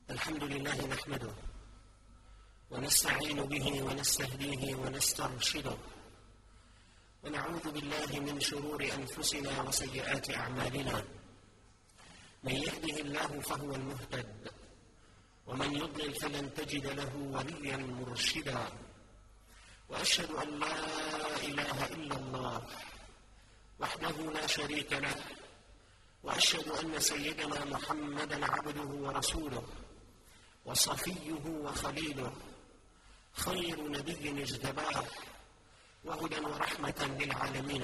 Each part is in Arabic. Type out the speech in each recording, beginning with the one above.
الحمد لله نحمده ونستعين به ونستهديه ونسترشده ونعوذ بالله من شرور أنفسنا وسيئات أعمالنا. من يهده الله فهو المهتد ومن يضلل فلن تجد له وليا مرشدا. وأشهد أن لا إله إلا الله وحده لا شريك له، وأشهد أن سيدنا محمدا عبده ورسوله وصفيه وخليله، خير نبي اجتباه وهدى ورحمة للعالمين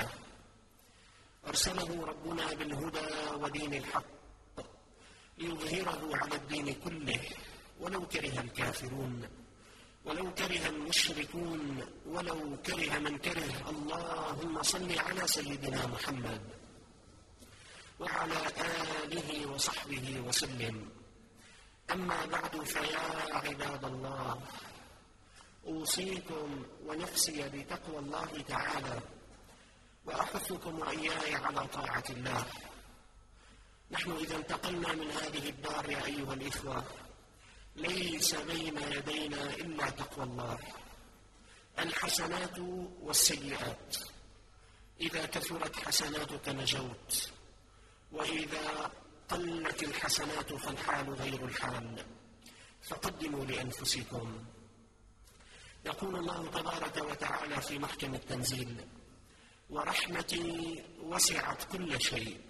أرسله ربنا بالهدى ودين الحق ليظهره على الدين كله ولو كره الكافرون، ولو كره المشركون، ولو كره من كره. اللهم صل على سيدنا محمد وعلى آله وصحبه وسلم. أما بعد، فيا عباد الله، أوصيكم ونفسي بتقوى الله تعالى، وأحثكم وإياي على طاعة الله. نحن إذا انتقلنا من هذه الدار يا أيها الإخوة، ليس بين يدينا إلا تقوى الله. الحسنات والسيئات، إذا كثرت حسناتك نجوت، وإذا قلت الحسنات فالحال غير الحال، فقدموا لأنفسكم. يقول الله تبارك وتعالى في محكم التنزيل: ورحمتي وسعت كل شيء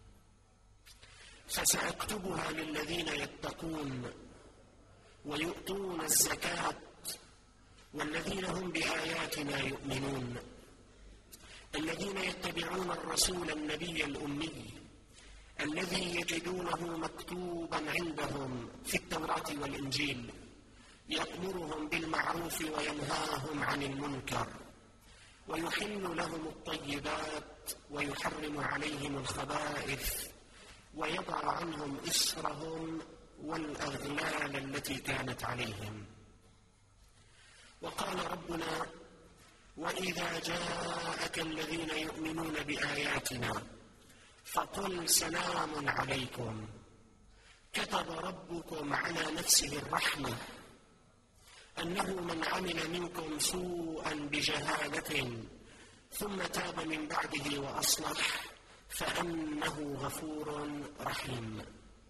فسأكتبها للذين يتقون ويؤتون الزكاة والذين هم بآياتنا يؤمنون، الذين يتبعون الرسول النبي الأمي الذي يجدونه مكتوبا عندهم في التوراة والإنجيل، يأمرهم بالمعروف وينهاهم عن المنكر، ويحل لهم الطيبات ويحرم عليهم الخبائث، ويضع عنهم إصرهم والأغلال التي كانت عليهم. وقال ربنا: وإذا جاءك الذين يؤمنون بآياتنا فقل سلام عليكم، كتب ربكم على نفسه الرحمة أنه من عمل منكم سوءا بجهالة ثم تاب من بعده وأصلح فأنه غفور رحيم.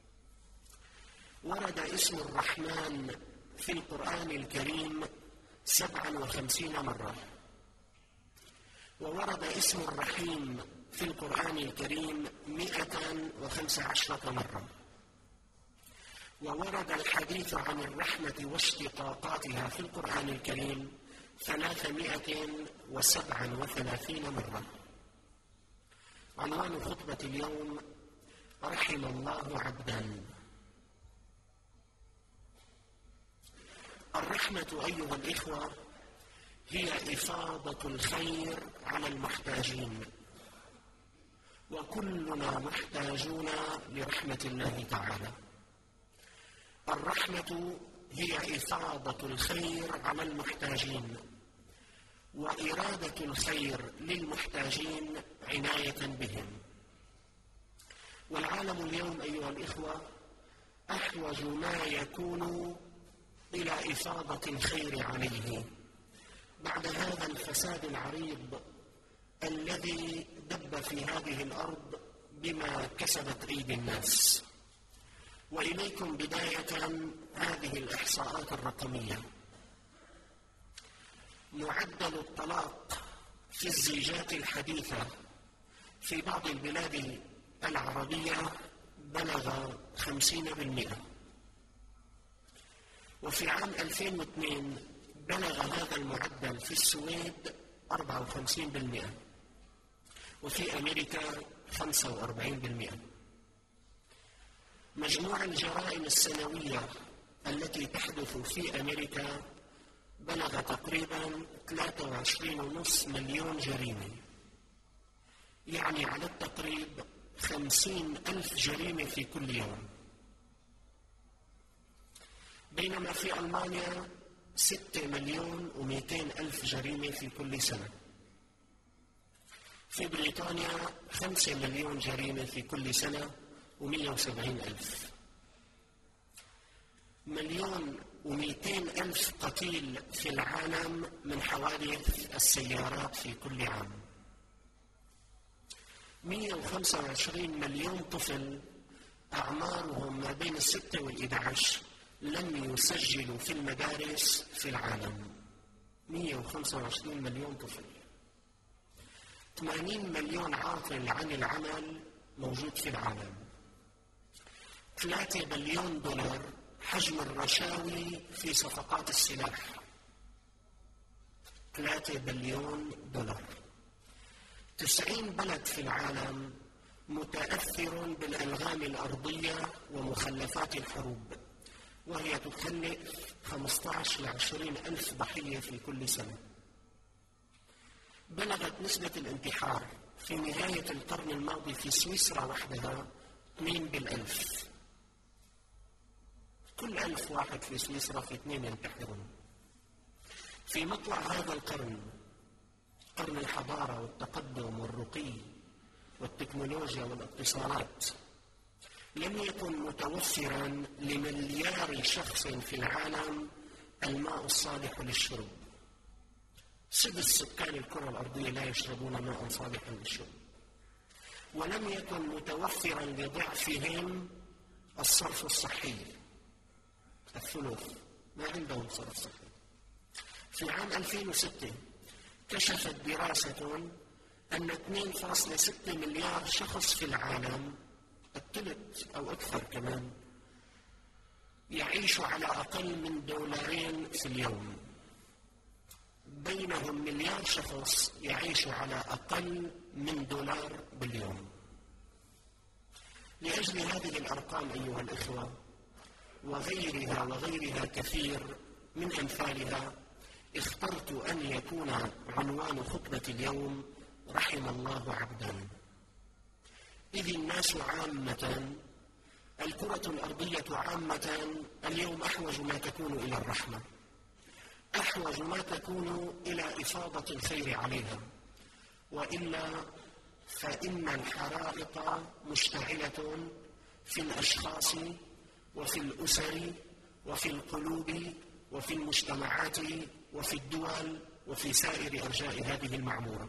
ورد اسم الرحمن في القرآن الكريم 57 مرة، وورد اسم الرحيم في القرآن الكريم 115 مرة، وورد الحديث عن الرحمة واشتقاقاتها في القرآن الكريم 337 مرة. عنوان خطبة اليوم: رحم الله عبدا. الرحمة أيها الإخوة هي إفاضة الخير على المحتاجين، وكلنا محتاجون لرحمة الله تعالى. الرحمة هي إفاضة الخير على المحتاجين، وإرادة الخير للمحتاجين عناية بهم. والعالم اليوم أيها الإخوة أحوج ما يكون إلى إفاضة الخير عليه بعد هذا الفساد العريض الذي دب في هذه الأرض بما كسبت أيدي الناس. وإليكم بداية هذه الإحصاءات الرقمية. معدل الطلاق في الزيجات الحديثة في بعض البلاد العربية بلغ 50%، وفي عام 2002 بلغ هذا المعدل في السويد 54%، وفي أمريكا 45%. مجموع الجرائم السنوية التي تحدث في أمريكا بلغ تقريبا 23.5 مليون جريمة، يعني على التقريب 50,000 جريمة في كل يوم. بينما في ألمانيا 6,200,000 جريمة في كل سنة. في بريطانيا 5 مليون جريمة في كل سنة و170,000. 1,200,000 قتيل في العالم من حوادث السيارات في كل عام. 125 مليون طفل أعمارهم ما بين 6 و11 لم يسجلوا في المدارس في العالم. 125 مليون طفل. 80 مليون عاطل عن العمل موجود في العالم. 3 بليون دولار حجم الرشاوي في صفقات السلاح. 3 بليون دولار. 90 بلد في العالم متأثر بالألغام الأرضية ومخلفات الحروب، وهي تخلف 15 ل 20 ألف ضحية في كل سنة. بلغت نسبة الانتحار في نهاية القرن الماضي في سويسرا وحدها 2/1000. كل 1000 واحد في سويسرا في 2 ينتحرون. في مطلع هذا القرن، قرن الحضارة والتقدم والرقي والتكنولوجيا والاتصالات، لم يكن متوفرا لمليار شخص في العالم الماء الصالح للشرب. 6 سكان الكرة الأرضية لا يشربون ماء صالحا للشرب. ولم يكن متوفرا لضعفهم الصرف الصحي. الثلث ما عندهم صرف صحي. في عام 2006 كشفت دراسة أن 2.6 مليار شخص في العالم، الثلث أو أكثر كمان، يعيش على أقل من $2 في اليوم. بينهم 1 مليار شخص يعيش على أقل من $1 باليوم. لأجل هذه الأرقام أيها الإخوة وغيرها كثير من أمثالها، اخترت أن يكون عنوان خطبة اليوم رحم الله عبدا. إذ الناس عامة، الكرة الأرضية عامة اليوم أحوج ما تكون إلى الرحمة، أحوج ما تكون إلى إفاضة الخير عليها، وإلا فإن الحرائق مشتعلة في الأشخاص وفي الأسر وفي القلوب وفي المجتمعات وفي الدول وفي سائر أرجاء هذه المعمورة.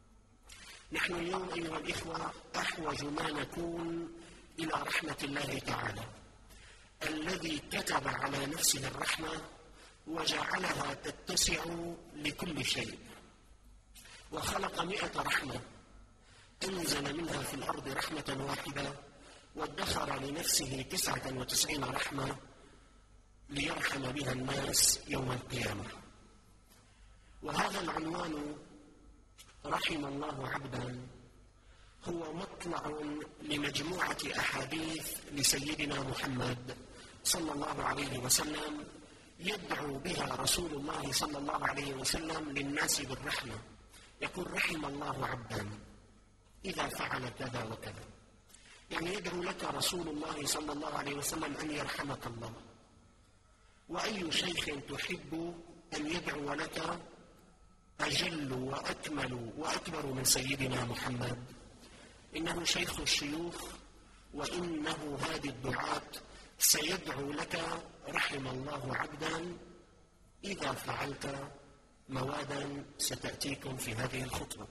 نحن اليوم أيها الإخوة أحوج ما نكون إلى رحمة الله تعالى، الذي كتب على نفسه الرحمة وجعلها تتسع لكل شيء، وخلق 100 رحمة، أنزل منها في الأرض رحمة واحدة، وادخر لنفسه 99 رحمة ليرحم بها الناس يوم القيامة. وهذا العنوان رحم الله عبدا هو مطلع لمجموعة أحاديث لسيدنا محمد صلى الله عليه وسلم، يدعو بها رسول الله صلى الله عليه وسلم للناس بالرحمة. يقول رحم الله عبدا إذا فعل كذا وكذا، يعني يدعو لك رسول الله صلى الله عليه وسلم أن يرحمك الله. وأي شيخ تحب أن يدعو لك أجل وأكمل وأكبر من سيدنا محمد؟ إنه شيخ الشيوخ، وإنه هادي الدعاة، سيدعو لك رحم الله عبدا إذا فعلت موادا ستأتيكم في هذه الخطبة.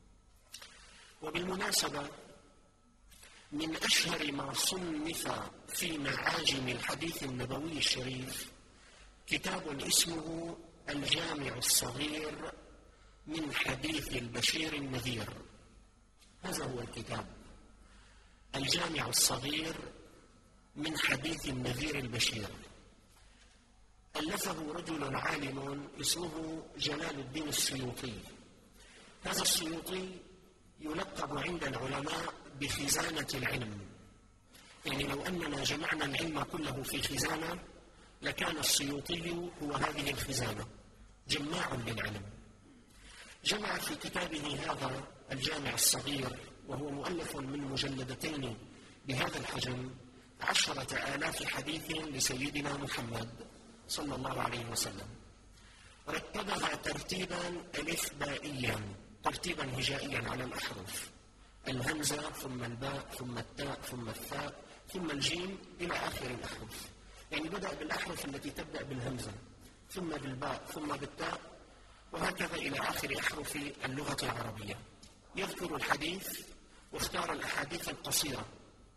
وبالمناسبة، من أشهر ما صنف في معاجم الحديث النبوي الشريف كتاب اسمه الجامع الصغير من حديث البشير النذير. هذا هو الكتاب، الجامع الصغير من حديث النذير البشير. ألفه رجل عالم اسمه جلال الدين السيوطي. هذا السيوطي يلقب عند العلماء بخزانة العلم، يعني لو أننا جمعنا العلم كله في خزانة لكان السيوطي هو هذه الخزانة، جماع للعلم. جمع في كتابه هذا الجامع الصغير، وهو مؤلف من مجلدتين بهذا الحجم، 10,000 حديث لسيدنا محمد صلى الله عليه وسلم. رتبها ترتيبا ألفبائيا، ترتيبا هجائيا على الأحرف، الهمزة ثم الباء ثم التاء ثم الثاء ثم الجيم إلى آخر الأحرف. يعني بدأ بالأحرف التي تبدأ بالهمزة، ثم بالباء، ثم بالتاء، وهكذا إلى آخر أحرف اللغة العربية. يذكر الحديث واختار الأحاديث القصيرة،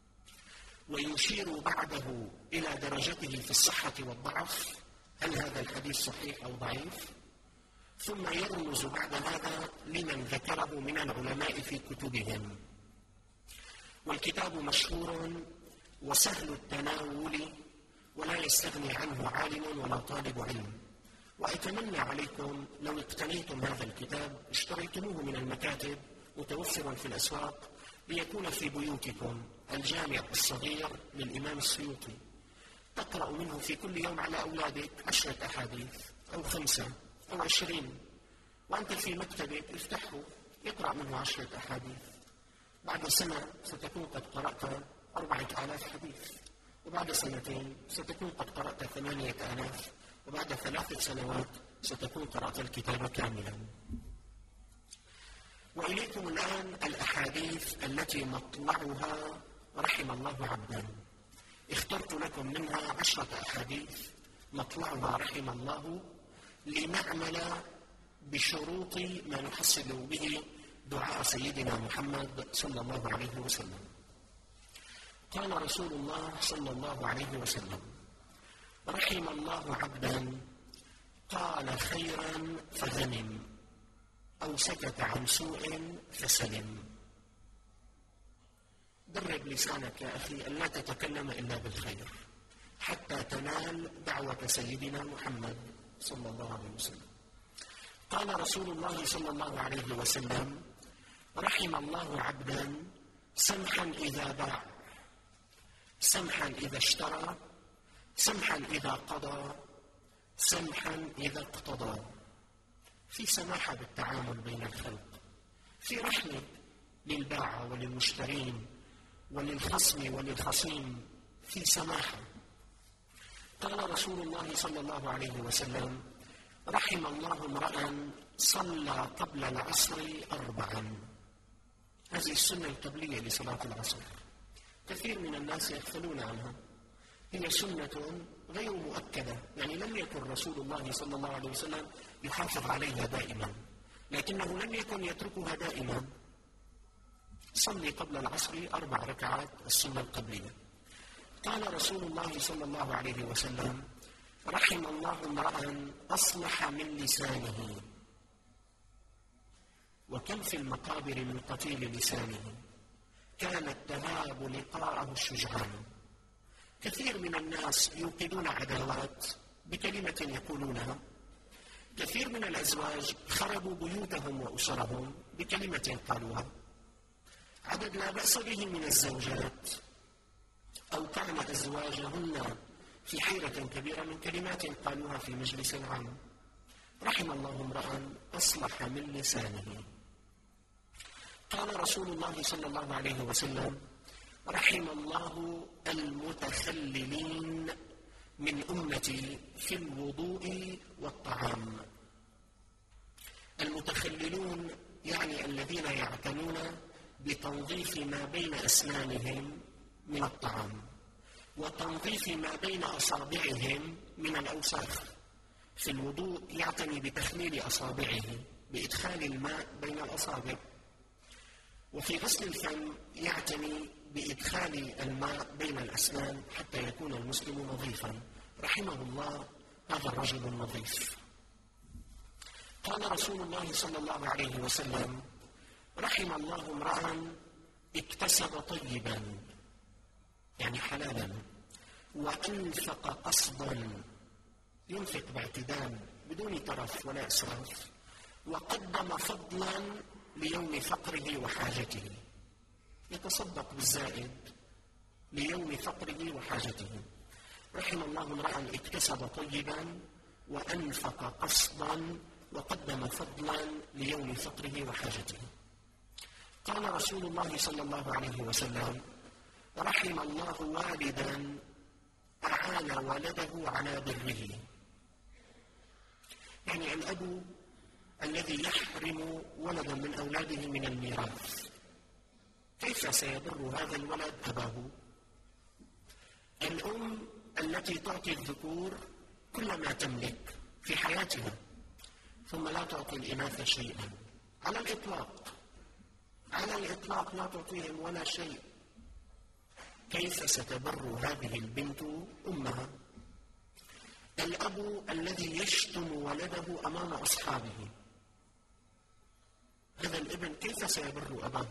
ويشير بعده إلى درجته في الصحة والضعف، هل هذا الحديث صحيح أو ضعيف، ثم يرمز بعد هذا لمن ذكره من العلماء في كتبهم. والكتاب مشهور وسهل التناول، ولا يستغني عنه عالم ولا طالب علم. وأتمنى عليكم لو اقتنيتم هذا الكتاب اشتريتموه من المكاتب متوفرا في الأسواق، ليكون في بيوتكم الجامع الصغير للإمام السيوطي، تقرأ منه في كل يوم على أولادك 10 أحاديث أو 5 أو 20، وأنت في مكتبك افتحه اقرأ منه 10 أحاديث. بعد سنة ستكون قد قرأت 4000 حديث، وبعد سنتين ستكون قد قرأت 8000، وبعد 3 سنوات ستكون قرأت الكتاب كاملا. وإليكم الآن الأحاديث التي مطلعها رحم الله عبدا. اخترت لكم منها 10 أحاديث مطلعها رحم الله، لنعمل بشروط ما نحصل به دعاء سيدنا محمد صلى الله عليه وسلم. قال رسول الله صلى الله عليه وسلم: رحم الله عبدا قال خيرا فغنم، أو سكت عن سوء فسلم. درب لسانك يا أخي ألا تتكلم إلا بالخير حتى تنال دعوة سيدنا محمد صلى الله عليه وسلم. قال رسول الله صلى الله عليه وسلم: رحم الله عبدا سمحا إذا باع، سمحا إذا اشترى، سمحا إذا قضى، سمحا إذا اقتضى. في سماحة بالتعامل بين الخلق، في رحمة للباعة وللمشترين وللخصم وللخصيم، في سماحة. قال رسول الله صلى الله عليه وسلم: رحم الله امرأ صلى قبل العصر 4. هذه السنة القبلية لصلاة العصر، كثير من الناس يغفلون عنها. هي سنة غير مؤكدة، يعني لم يكن رسول الله صلى الله عليه وسلم يحافظ عليها دائما، لكنه لم يكن يتركها دائما. صلي قبل العصر 4 ركعات، السنة القبلية. قال رسول الله صلى الله عليه وسلم: رحم الله امرأ أصلح من لسانه. وكم في المقابر من قتيل لسانه كانت تهاب لقاءه الشجعان. كثير من الناس يوقدون عداوات بكلمة يقولونها، كثير من الأزواج خربوا بيوتهم وأسرهم بكلمة قالوها، عدد لا بأس به من الزوجات أو كان أزواجهن في حيرة كبيرة من كلمات قالوها في مجلس عام. رحم الله امرأ أصلح من لسانه. قال رسول الله صلى الله عليه وسلم: رحم الله المتخللين من أمتي في الوضوء والطعام. المتخللون يعني الذين يعتنون بتنظيف ما بين أسنانهم من الطعام، وتنظيف ما بين أصابعهم من الأوساخ. في الوضوء يعتني بتخليل أصابعه بإدخال الماء بين الأصابع، وفي غسل الفم يعتني بإدخال الماء بين الأسنان حتى يكون المسلم نظيفا. رحمه الله هذا الرجل النظيف. قال رسول الله صلى الله عليه وسلم: رحم الله امرأ اكتسب طيبا، يعني حلالا، وأنفق قصدا، ينفق باعتدال بدون ترف ولا إسراف، وقدم فضلا ليوم فقره وحاجته، يتصدق بالزائد ليوم فقره وحاجته. رحم الله امرأ اكتسب طيبا وأنفق قصدا وقدم فضلا ليوم فقره وحاجته. قال رسول الله صلى الله عليه وسلم: رحم الله والدا أعان ولده على بره. يعني الأب الذي يحرم ولدا من أولاده من الميراث، كيف سيبر هذا الولد أباه؟ الأم التي التي تعطي الذكور كل ما تملك في حياتها ثم لا تعطي الإناث شيئا على الإطلاق، على الإطلاق لا تعطيهم ولا شيء، كيف ستبر هذه البنت أمها؟ الأب الذي يشتم ولده أمام أصحابه، هذا الابن كيف سيبر أباه؟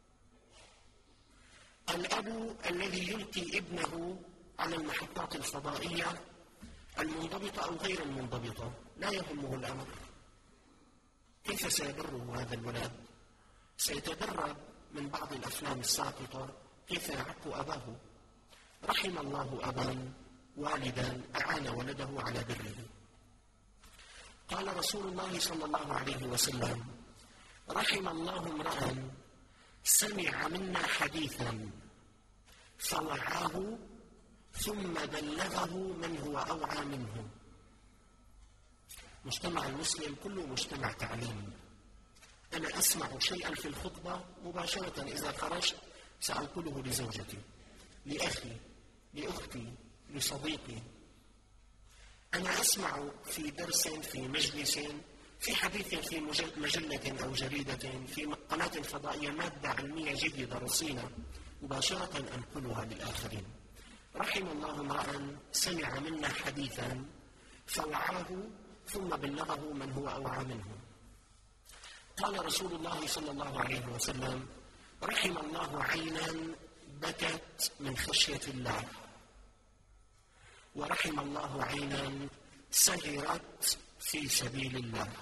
الأب الذي يلقي ابنه على المحطات الفضائية المنضبطة أو غير المنضبطة لا يهمه الأمر، كيف سيبره هذا الولد؟ سيتدرب من بعض الأفلام الساقطة كيف يعق أباه. رحم الله أبا والدا أعان ولده على بره. قال رسول الله صلى الله عليه وسلم: رحم الله امرأ سمع منا حديثا فوعاه ثم بلغه من هو أوعى منه. مجتمع المسلم كله مجتمع تعليم. أنا أسمع شيئا في الخطبة مباشرة إذا خرجت سأنقله لزوجتي، لأخي، لأختي، لصديقي. أنا أسمع في درس، في مجلس، في حديث، في مجلة أو جريدة، في قناة فضائية، مادة علمية جديدة رصينة، مباشرة أنقلها للآخرين. رحم الله امرأ سمع منا حديثا فوعاه ثم بلغه من هو أوعى منه. قال رسول الله صلى الله عليه وسلم: رحم الله عينا بكت من خشية الله، ورحم الله عينا سهرت في سبيل الله.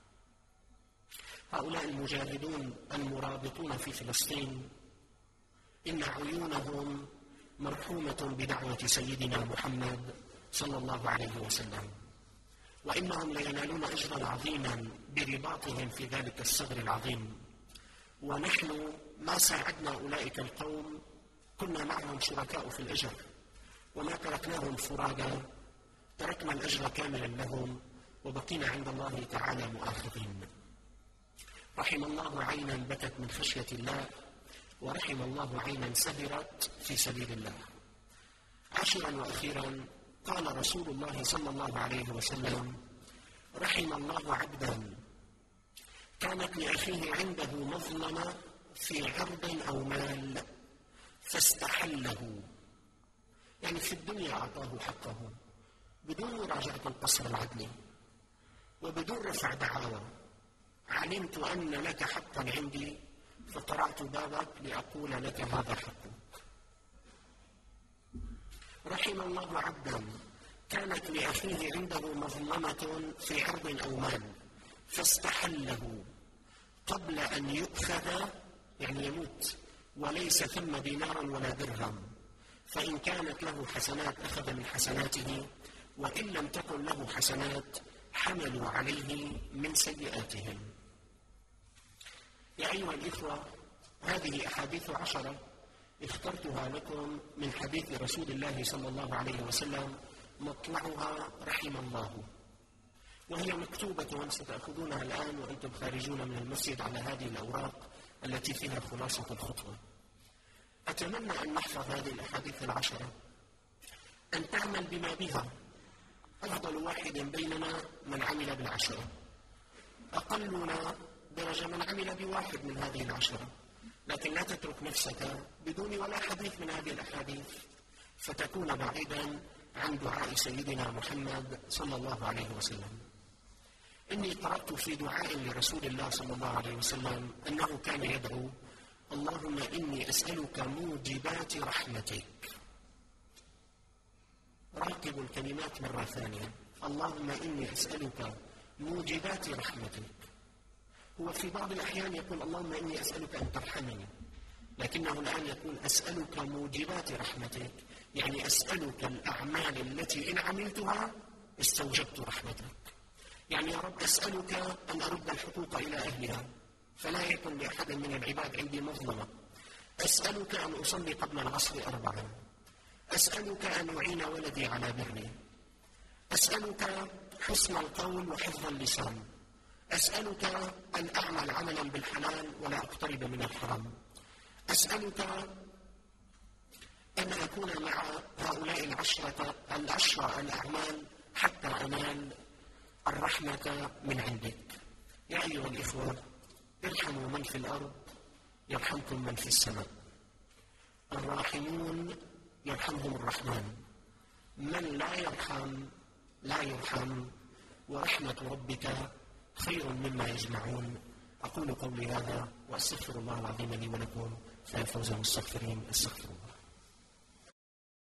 هؤلاء المجاهدون المرابطون في فلسطين إن عيونهم مرحومة بدعوة سيدنا محمد صلى الله عليه وسلم، وإنهم لينالون أجرا عظيما برباطهم في ذلك الثغر العظيم. ونحن ما ساعدنا أولئك القوم، كنا معهم شركاء في الأجر، وما تركناهم فرادى، تركنا الأجر كاملا لهم وبقينا عند الله تعالى مؤاخذين. رحم الله عينا بكت من خشية الله، ورحم الله عينا سهرت في سبيل الله. عاشرا وأخيرا، قال رسول الله صلى الله عليه وسلم: رحم الله عبدا كانت لأخيه عنده مظلمة في عرض أو مال فاستحله، يعني في الدنيا أعطاه حقه بدون مراجعة القصر العدلي وبدون رفع دعاوى. علمت أن لك حقا عندي فقرعت بابك لأقول لك هذا حقك. رحم الله عبدا كانت لأخيه عنده مظلمة في عرض أو مال فاستحله قبل أن يؤخذ، يعني يموت، وليس ثم دينار ولا درهم، فإن كانت له حسنات أخذ من حسناته، وإن لم تكن له حسنات حملوا عليه من سيئاتهم. يا أيها الإخوة، هذه أحاديث 10 اخترتها لكم من حديث رسول الله صلى الله عليه وسلم، مطلعها رحم الله، وهي مكتوبة ستأخذونها الآن وأنتم خارجون من المسجد على هذه الأوراق التي فيها خلاصة الخطبة. أتمنى أن نحفظ هذه الأحاديث 10، أن تعمل بما بها. أفضل واحد بيننا من عمل بال10، أقلنا درجة من عمل بواحد من هذه 10، لكن لا تترك نفسك بدون ولا حديث من هذه الأحاديث فتكون بعيدا عن دعاء سيدنا محمد صلى الله عليه وسلم. إني قرأت في دعاء لرسول الله صلى الله عليه وسلم أنه كان يدعو: اللهم إني أسألك موجبات رحمتك. راقبوا الكلمات مرة ثانية: اللهم إني أسألك موجبات رحمتك. هو في بعض الأحيان يقول اللهم إني أسألك أن ترحمني، لكنه الآن يقول أسألك موجبات رحمتك، يعني أسألك الأعمال التي إن عملتها استوجبت رحمتك. يعني يا رب أسألك أن أرد الحقوق إلى أهلها، فلا يكن لأحد من العباد عندي مظلمة. أسألك أن أصلي قبل العصر 4، أسألك أن أعين ولدي على بري، أسألك حسن القول وحفظ اللسان، أسألك أن أعمل عملا بالحلال ولا أقترب من الحرام، أسألك أن أكون مع هؤلاء العشرة الأعمال حتى أنال الرحمة من عندك. يا أيها الإخوة، ارحموا من في الأرض يرحمكم من في السماء. الراحمون يرحمهم الرحمن، من لا يرحم لا يرحم، ورحمة ربك خير مما يجمعون. أقول قولي هذا وأستغفر الله العظيم لي ولكم، فيا فوز المستغفرين. استغفروا.